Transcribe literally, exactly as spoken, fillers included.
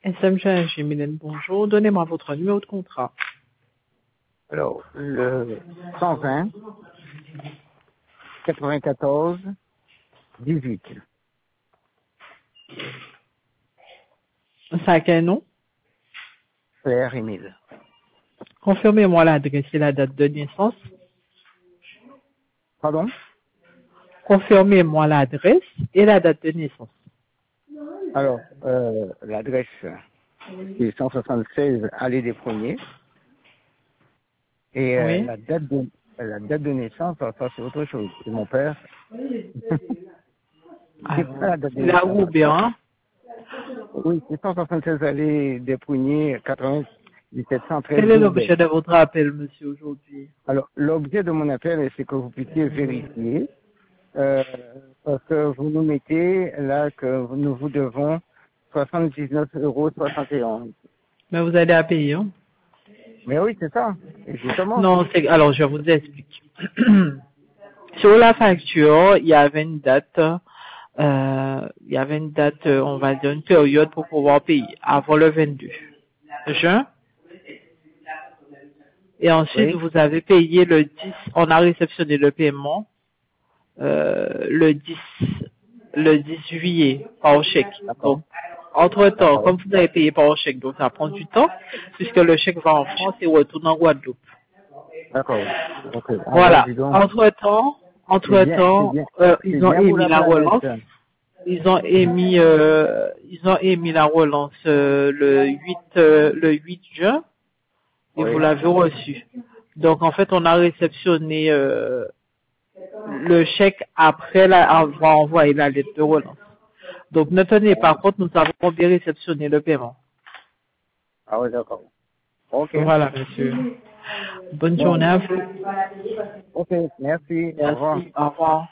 S M G H, Mylène, bonjour. Donnez-moi votre numéro de contrat. Alors, le cent vingt, quatre-vingt-quatorze, dix-huit. Ça a quel nom? Père Émile. Confirmez-moi l'adresse et la date de naissance. Pardon? Confirmez-moi l'adresse et la date de naissance. Alors, euh, l'adresse, c'est cent soixante-seize Allée des Premiers. Et euh, Oui. la date de la date de naissance, ça c'est autre chose. C'est mon père. C'est pas la date de La naissance. roue bien. Oui, c'est cent soixante-seize Allée des Premiers, quatre-vingt-dix-sept cent treize Quel est Roubaix. l'objet de votre appel, monsieur, aujourd'hui? Alors, l'objet de mon appel, c'est que vous puissiez vérifier, euh, parce que vous nous mettez là que nous vous devons soixante-dix-neuf euros soixante et onze. Mais vous allez à payer, hein? Mais oui, c'est ça, justement. Non, c'est, alors, je vous explique. Sur la facture, il y avait une date, euh, il y avait une date, euh, on va dire une période pour pouvoir payer, avant le vingt-deux juin. Et ensuite, Oui, vous avez payé le dix, on a réceptionné le paiement, euh, le dix, le dix juillet, par chèque. d'accord, Donc, entre-temps, d'accord, comme vous avez payé par chèque, donc ça prend du temps, puisque le chèque va en France et retourne en Guadeloupe. d'accord. Ok, ah ouais, Voilà. dis donc. Entre-temps, C'est bien, c'est entre-temps, bien, euh, c'est ils ont bien pour émis la la planète. relance. Ils ont émis, euh, ils ont émis la relance euh, le huit, euh, le huit juin, et vous Oui, l'avez reçu. Donc en fait, on a réceptionné euh, le chèque après la, avoir envoyé la lettre de relance. Donc ne tenez ah pas ouais, compte, nous avons bien réceptionné le paiement. ah ouais, d'accord. Ok, Voilà, monsieur. Bonne bon, journée à vous. ok, merci, au revoir. Merci. Au revoir.